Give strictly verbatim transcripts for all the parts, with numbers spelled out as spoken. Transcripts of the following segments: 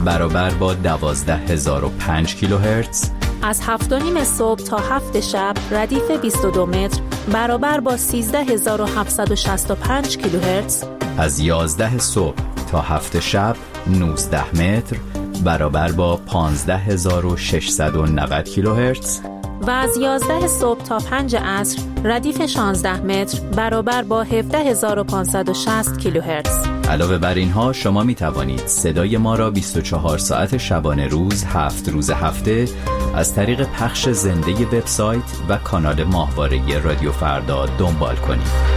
برابر با دوازده هزار و پنج کیلوهرتز. از هفت و نیم صبح تا هفت شب ردیف بیست و دو متر برابر با سیزده هزار و هفتصد و شصت و پنج کیلوهرتز. از یازده صبح تا هفت شب نوزده متر برابر با پانزده هزار و ششصد و نود کیلوهرتز. و از یازده صبح تا پنج عصر ردیف شانزده متر برابر با هفده هزار و پانصد و شصت کیلوهرتز. علاوه بر اینها شما می توانید صدای ما را بیست و چهار ساعت شبانه روز هفت روز هفته از طریق پخش زنده وبسایت و کانال ماهواره رادیو فردا دنبال کنید.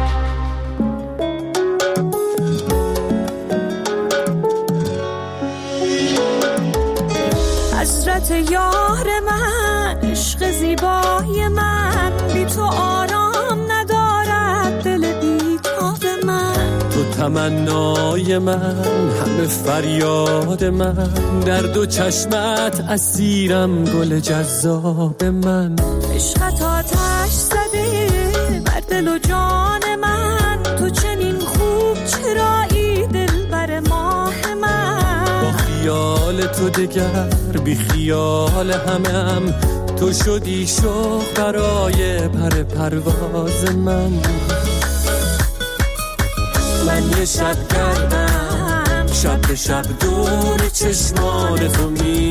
حسرت یار من، عشق زیبای من، بی تو آرام ندارد دل بیتاب من. تو تمنای من، همه فریاد من، در دو چشمت اسیرم گل جذاب من. عشقت آتش زده بر دل و جان من، تو چنین خوب چرایی دل بر ماه من. با خیال تو دگر بی خیال همم، تو شدی شوق برای پر پرواز من. من یه شب گردم، شب به شب دور چشمان تو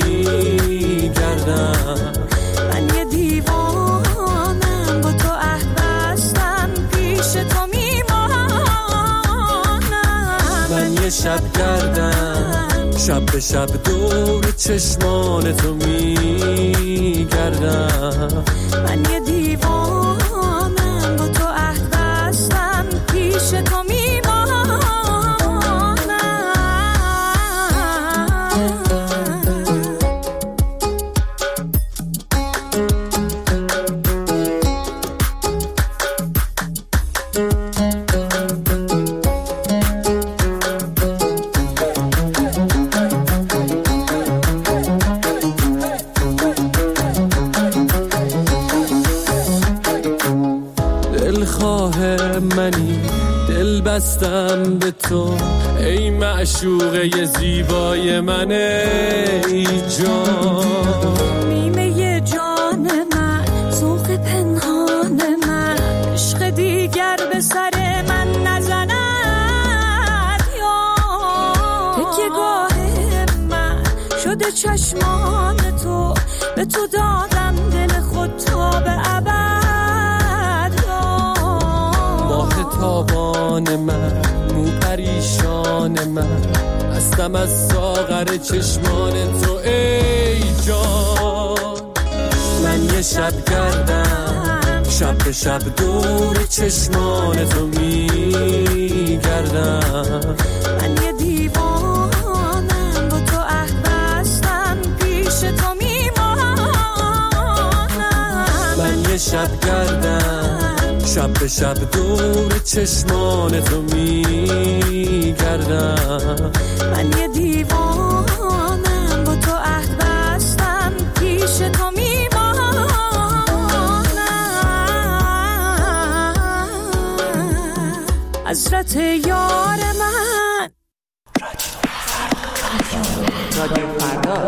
میگردم. من یه دیوانم، با تو عهد بستم، پیش تو میمانم. من یه شب گردم، شب به شب دور چشمان تو میگردم. من یه دیوانم، با تو عهد بستم، پیش تو میمانم. بستم به تو ای معشوقه زیبای من، ای جان. نیمه جان من، ذوق پنهان من، عشق دیگر به سر من نزند یا. تکیه گاه من شده چشمان تو، به تو دادم دل خود تا به ابد یا. ماه تابان من، مو پریشان من، هستم از ساغر چشمان تو ای جان. من یه شب گردم، شب به شب دور چشمان تو میگردم. من یه دیوانم، با تو عهد بستم، پیش تو میمانم. من یه شب گردم، شب به شب دور چشمان تو میگردم. من یه دیوانم، با تو عهد بستم، پیش تو میمانم. حسرت یار من. رادیو فردا.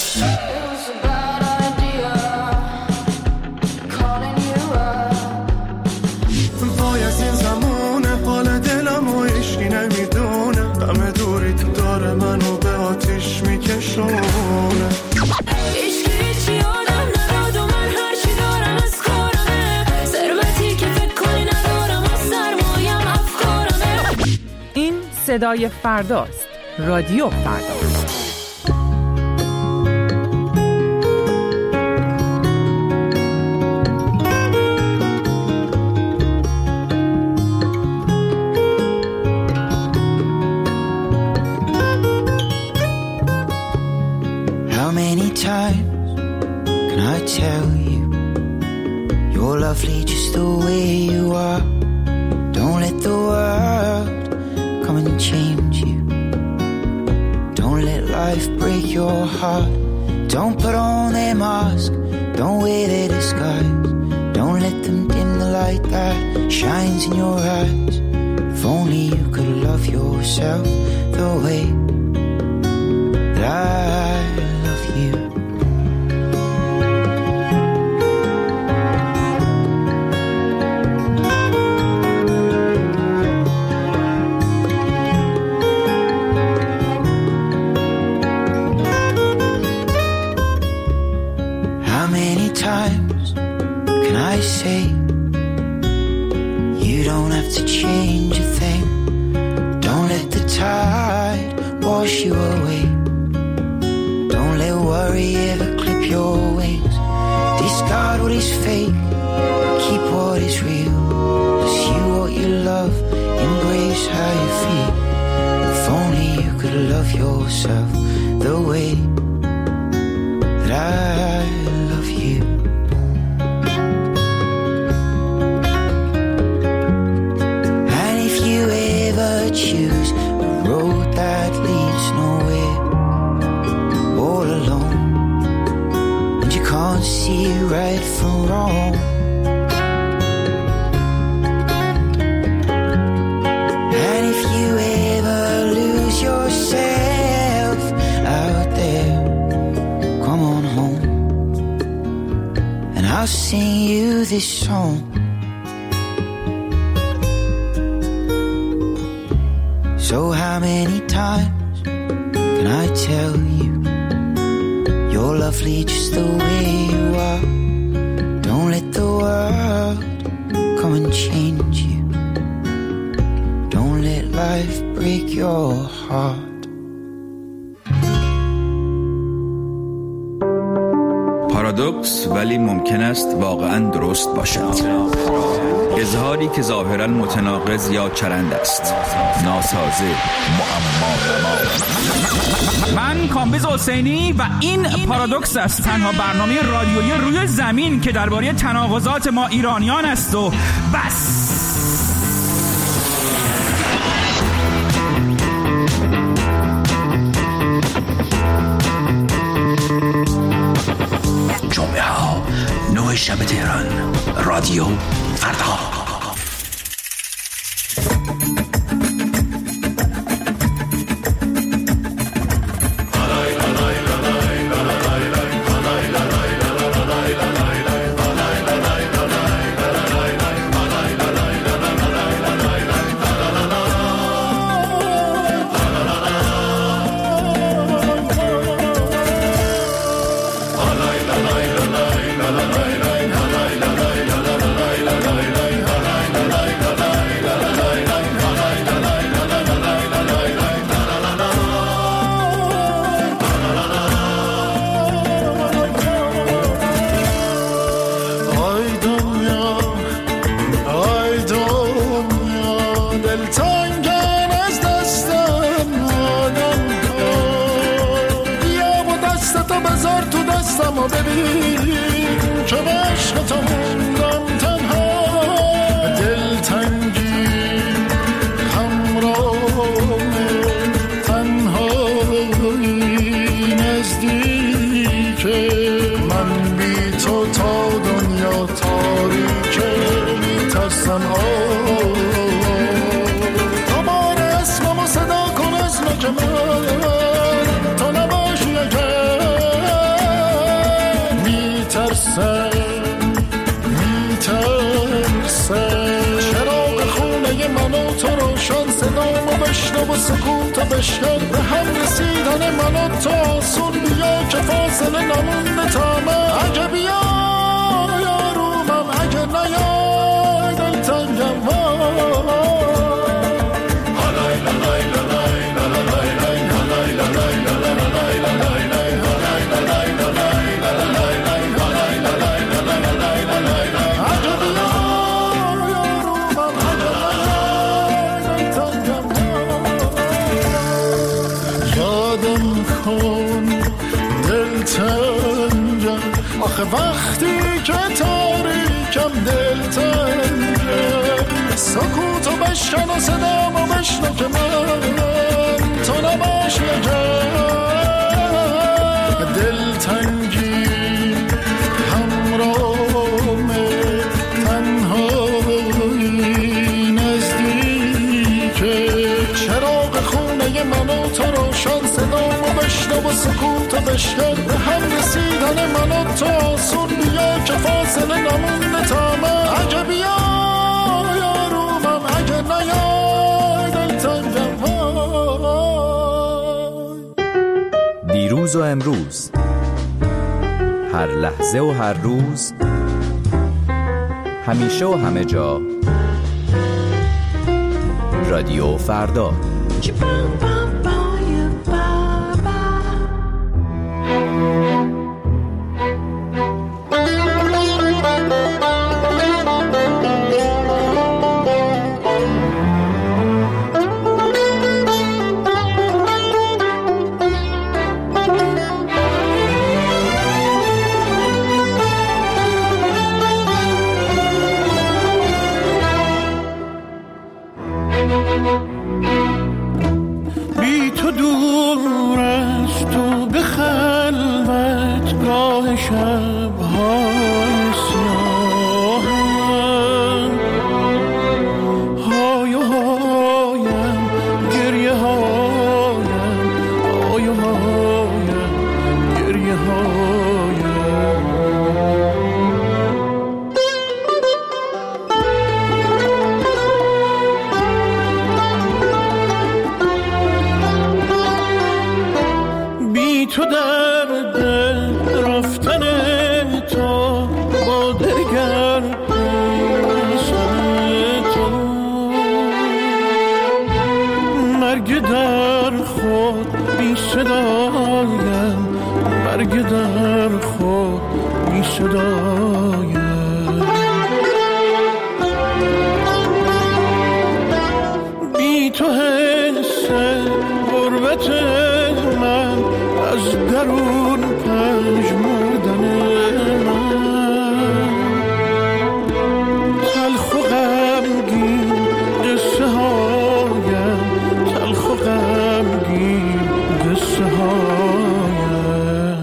منو به آتیش میکشونه. عشق هیچی آدم نداد و من هرچی دارم از کارمه. ثروتی که فکر کنی ندارم و سرمایم افکارمه. این صدای فرداست. رادیو فردا. Tell you you're lovely just the way you are. Don't let the world come and change you. Don't let life break your heart. Don't put on their mask, don't wear their disguise. Don't let them dim the light that shines in your eyes. If only you could love yourself the way that say. You don't have to change a thing. Don't let the tide wash you away. Don't let worry ever clip your wings. Discard what is fake, keep what is real. Pursue what you love, embrace how you feel. If only you could love yourself the way that I love you. And if you ever choose a road that leads nowhere, all alone, and you can't see right from wrong, and if you ever lose yourself out there, come on home, and I'll sing you this song. So how many times can I tell you you're lovely just the way you are? Don't let the world come and change you. Don't let life break your heart. پارادوکس ولی ممکن است واقعاً درست باشد. اظهاری که ظاهراً متناقض یا چرند است، ناسازه، معما. من کامبیز حسینی و این پارادوکس است، تنها برنامه رادیویی روی زمین که درباره تناقضات ما ایرانیان است و بس. جمعه ها نه شب تهران، رادیو فردا. بشنو و سکوتو بشکن، به هم رسیدن من و تو آسون بیا که فاصله نمونده تا من. اگه بیا یارومم، اگه نیا دلتنگم. آخه وقتی که تاریکم دلتنگم، سکوتو بشکن و صدامو بشنو که من تو نباش نگم. دلتنگی همراهمه، تنهایی نزدیکه، چراغ خونه من و تو روشن، صدامو بشنو و سکوتو بشکن، به هم رسیدن من و تو آسون بیا که فاصله نمونده تا من. اگه بیا یارومم، اگه نیا دلتنگم. دیروز و امروز، هر لحظه و هر روز همیشه و همه جا. رادیو فردا. بی تو دور از تو به خلوت گاه شب‌های سیاهم، های و هایم گریه هایم، های و هایم گریه هایم. تو در دل رفتن تو با دگر پیوستن تو، مرگ در خود بی صدایم، مرگ در خود بی صدایم. بی تو حس غربت من از درون پژمردن من، تلخ و غمگین قصه هایم، تلخ و غمگین قصه هایم.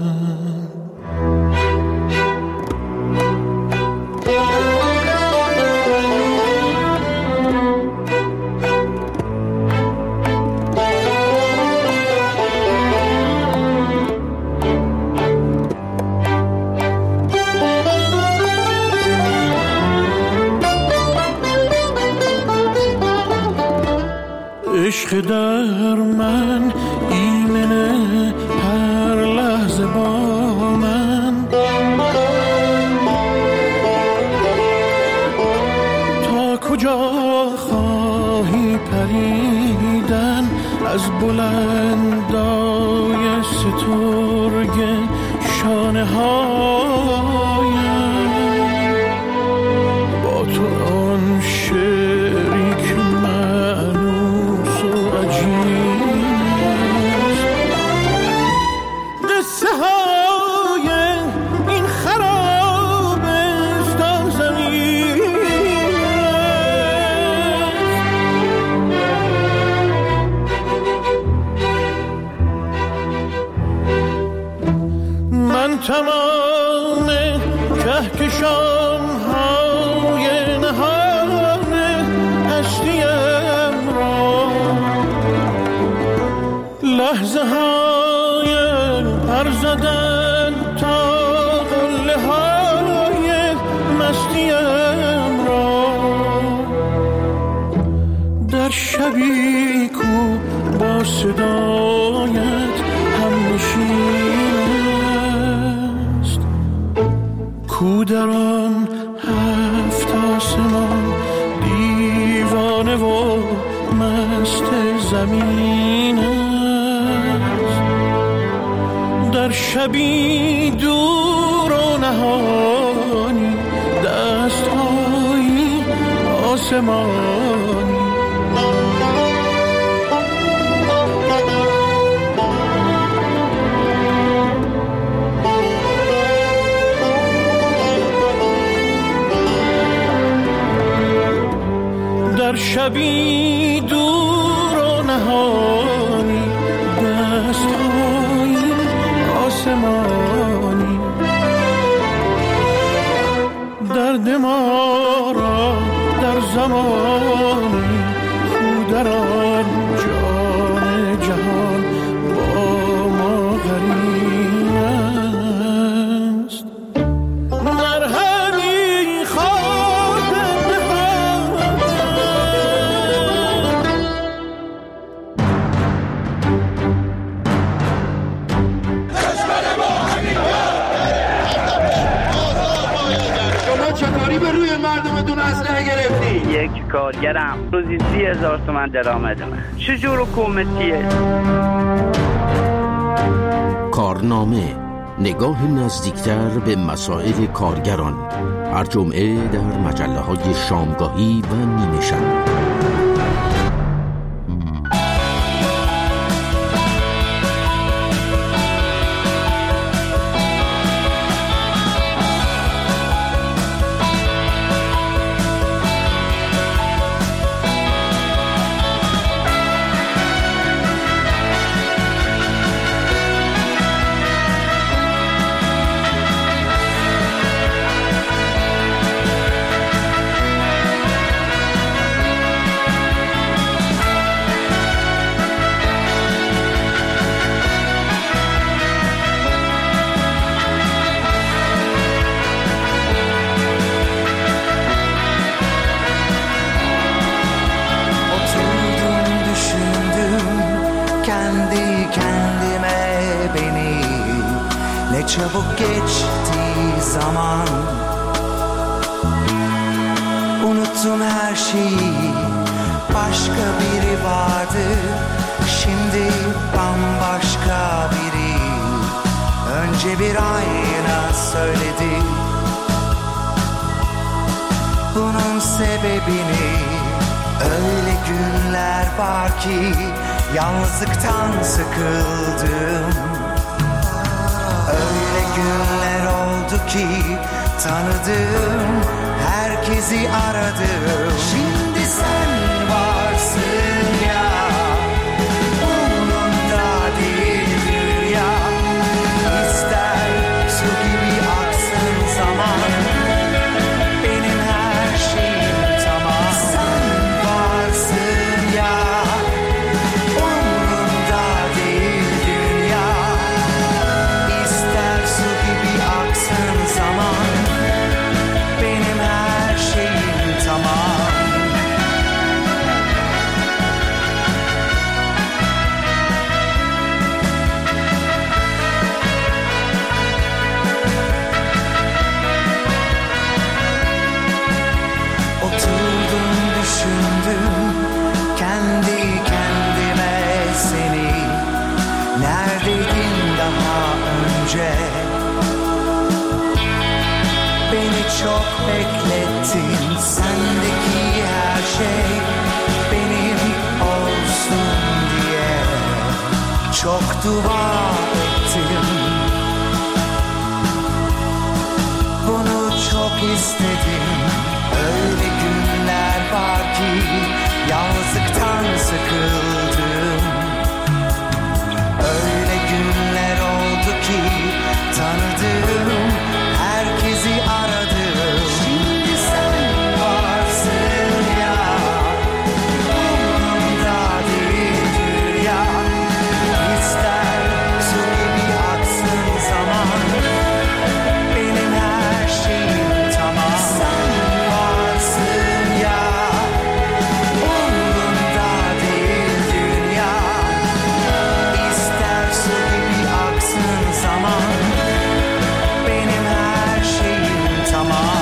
عشق در من ایمنه هر لحظه با من، تا کجا خواهی پریدن از بلندای سترگ شانه هایم. با تو آن شعری که معنوس و عجیب، قصه های این خرابستان زمین، من تمام کهکشان های نهان هستیم را، لحظه های پر زدن تا قله های مستیم را، در شبی کو با صدایت هم نشین است، کو در آن هفت آسمان دیوانه و مست زمین است. در شبی دور و نهانی دست‌های آسمانی، در شبی دور و نهانی دست‌های آسمانی، درد ما را در زمانی کو در آن جان جهان با ما غریب است. مرهمی خواردن شما چطوری به روی من دونه اسلحه گرفتی؟ یک کارگرم روزی سی هزار تومن درآمدمه. چجور حکومتیه؟ کارنامه، نگاه نزدیکتر به مسائل کارگران، هر جمعه در مجله های شامگاهی و نیمه شب. Çabuk geçti zaman, unuttum her şeyi, başka biri vardı, şimdi bambaşka biri. Önce bir ayna söyledi bunun sebebini. Öyle günler var ki yalnızlıktan sıkıldım. Öyle günler oldu ki tanıdım, herkesi aradım. Şimdi sen varsın ya, umurumda değil dünya. İster su gibi aksın zaman, benim her şeyim tamam. Sen varsın ya, umurumda değil dünya. Su gibi aksın zaman, benim her şeyim tamam. Oturdum düşündüm kendi kendime seni. Neredeydin daha önce? Beni çok beklettin, sendeki her şey benim olsun diye. Çok dua ettim, bunu çok istedim. Öyle günler var ki yalnızlıktan sıkıldım. Öyle günler oldu ki tanıdım, herkesi aradım. Şimdi sen varsın ya, umurumda değil dünya. İster su gibi aksın zaman, benim her şeyim tamam. Sen varsın ya, umurumda değil dünya. İster su gibi aksın zaman, benim her şeyim tamam.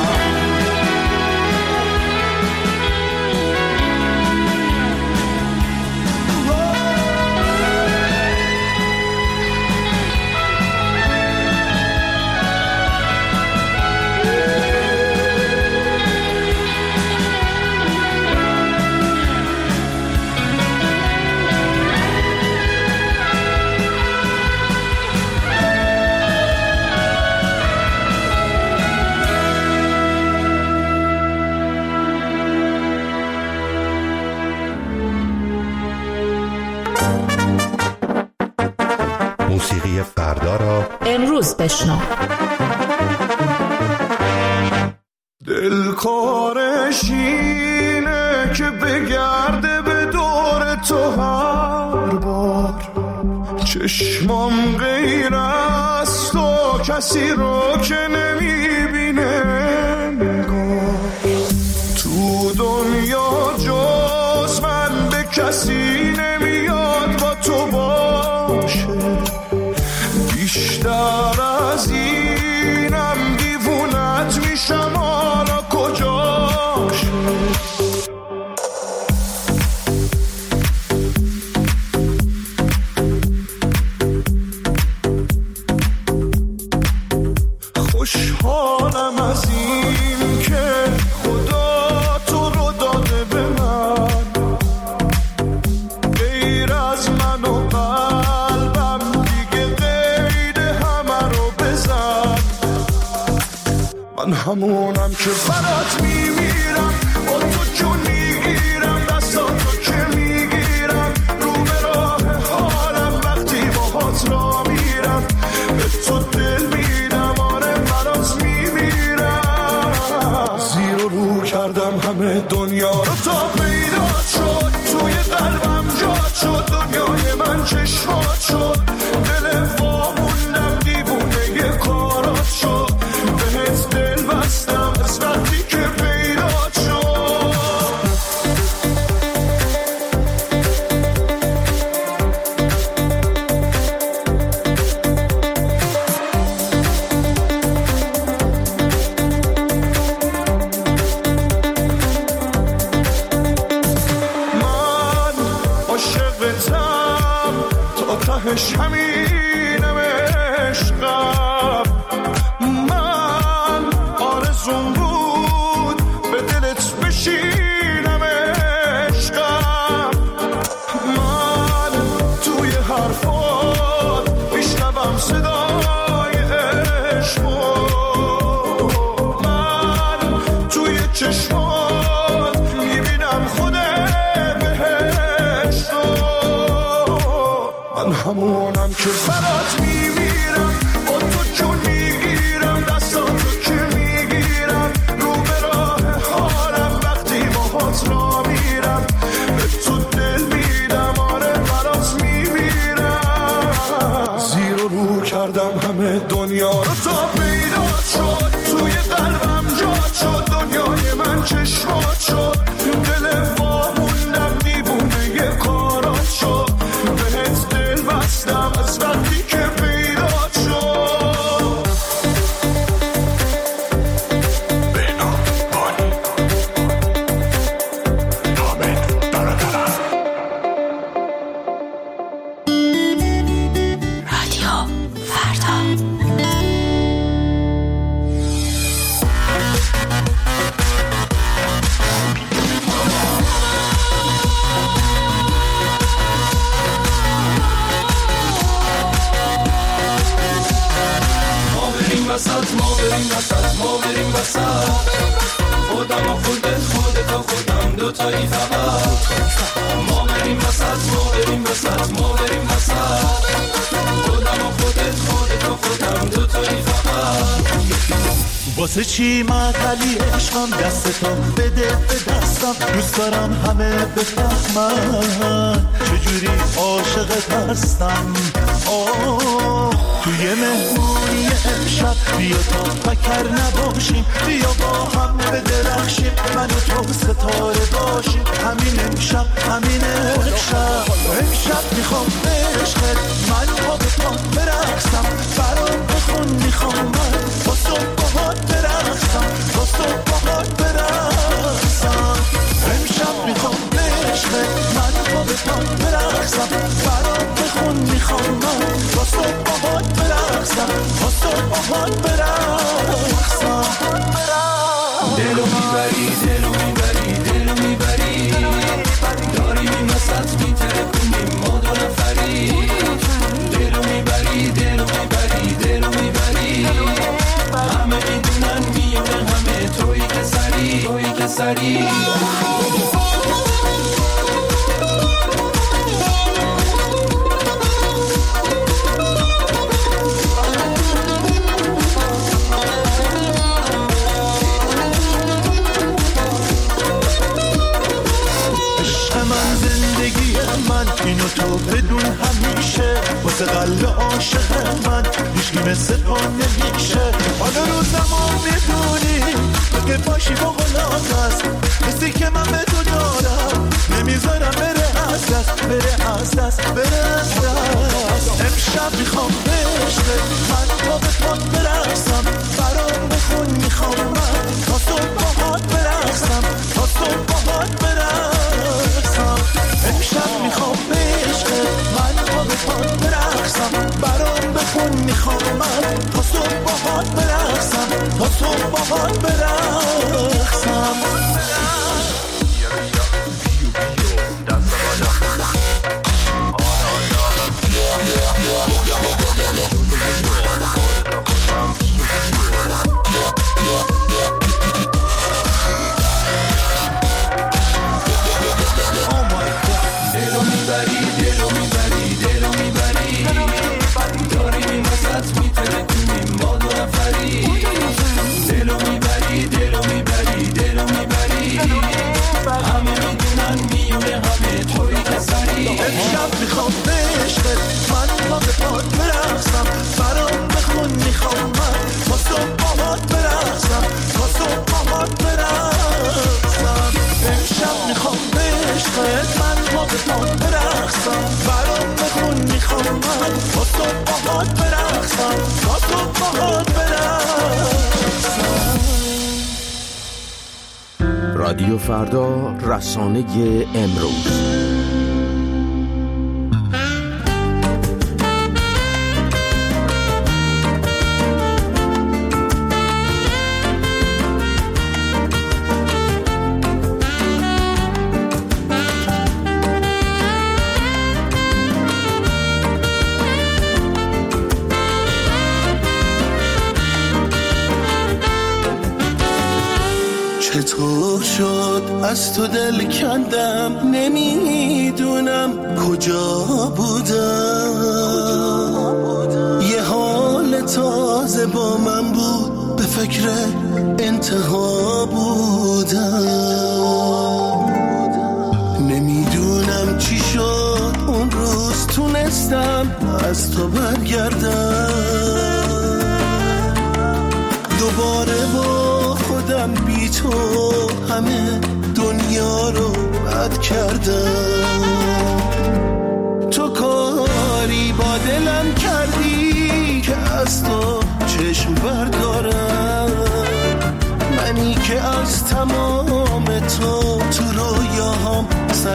موسیقی فردا را امروز بشنو. دلخوارش اینه که بگرده به دور تو هر بار. چشمام غیر از تو کسی رو که نمیبینه نگاه. تو دنیا جز من به کسی نمیاد با تو باشه. بیشتر از اینم دیوونت میشم، حالا کجا من همونم که برات میمیرم، با تو جون میگیرم، دستاتو که میگیرم، رو به راه حالم وقتی باهات را میرم، به تو دل میدم، آره برات میمیرم. زیر و رو کردم همه دنیا رو تا پیدا شد، توی قلبم جا شد، دنیای من چشمات شد، دل واموندم دیوونه یه کارات شد، بهت دل بستم از وقتی که پیدا شد. من عاشقتم تا تهش همینم عشقم، من آرزوم بود به دلت بشینم عشقم، من توی حرفات میشنوم صدای عشقو، من توی چشمات میبینم خود بهشتو. من همونم که برات میمیرم، با تو جون میگیرم، دستاتو که میگیرم، رو به راه حالم وقتی باهات را میرم، به تو دل میدم، آره برات میمیرم. زیر و رو کردم همه دنیا رو تا پیدا شد، توی قلبم جا شد، دنیای من چشمات شد، دل واموندم دیوونه یه کارات شد، بهت دل بستم از وقتی که پیدا شد. بهنام بانی حامد برادرم. رادیو فردا. ما بریم وسط، ما بریم وسط، ما بریم وسط، خودم و خودت، خودت و خودم دوتایی فقط. ما بریم وسط، ما بریم وسط، ما بریم وسط، خودم و خودت، خودت و خودم دوتایی فقط. واسه چی مقلی عشقم، دستتو بده به دستم، دوست دارم همه بفهمن چجوری عاشقت هستم. آه توی مهمونی امشب بیا تا فکر نباشیم، بیا با هم بدرخشیم، من و تو ستاره باشیم، همین امشب، همین امشب. امشب میخوام عشقت، من پا به پا برقصم، برام بخون میخوام من با صبحات برقصم، با صبحات برقصم. امشب میخوام عشقت، من پا به پا برقصم، برام بخون میخوام من با صبحات برقصم، با صبحات برقصم. دلو میبری، دلو میبری، دلو میبری، داریم این وسط میترکونیم ما دو نفری. دلو میبری، دلو میبری، دلو میبری، همه میدونن میونه همه توی که سری، توی که سری. من اینو تو بدون همیشه، واسه قلب عاشق من هیچکی مثل تو نمیشه. حالا رو زمان میدونی تو که باشی بغلات هست، حسی که من به تو دارم نمیذارم بره از دست، بره از دست، بره از دست. امشب میخوام عشقت، من تا به پات برقصم، برام بخون میخوام من تا صبحات برقصم، تا صبحات برقصم. امشب میخوام عشقت، من تا به پات برقصم، برام بخون میخوام من تا صبحات برقصم، تا صبحات برقصم. Yeah. میکنم تا تو باهات برسم. رادیو فردا، رسانه امروز. چطور شد از تو دل کندم نمیدونم کجا بودم، یه حال تازه با من بود به فکر انتها بودم، نمیدونم چی شد اون روز تونستم از تو برگردم، دوباره با خودم بی تو همه دنیا رو رد کردم، تو کاری با دلم کردی که از تو چشم بردارم، منی که از تمام تو تو رویاهام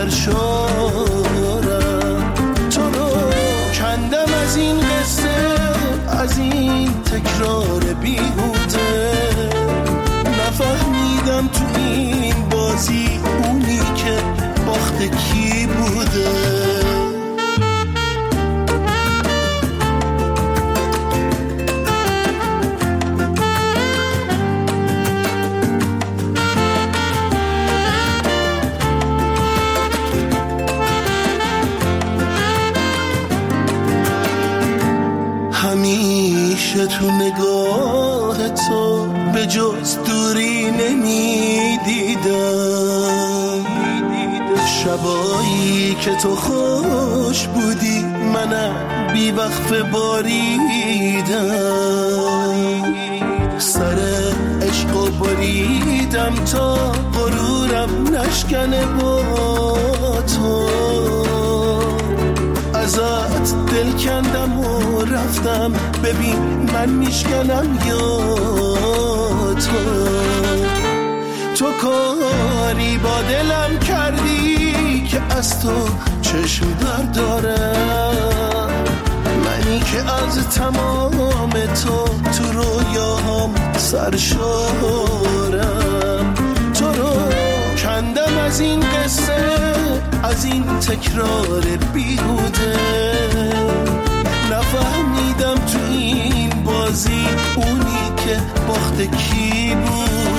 سرشارم، تو رو کندم از این قصه، از این تکرار بیهوده، نفهمیدم تو این بازی اونی که باخت کی بوده. همیشه تو نگاه تو به جز دوری نمیدیدم، شبایی که تو خوش بودی منم بی وقف باریدم، سر عشق و بریدم تا غرورم نشکنه با تو، ازت دل کندم و رفتم، ببین من میشکنم یا تو، تو کاری با دلم کردی که از تو چشم بردارم، منی که از تمام تو تو رویاهام سرشارم، تو رو کندم از این قصه، از این تکرار بیهوده، نفهمیدم تو این بازی اونی که باخت کی بود.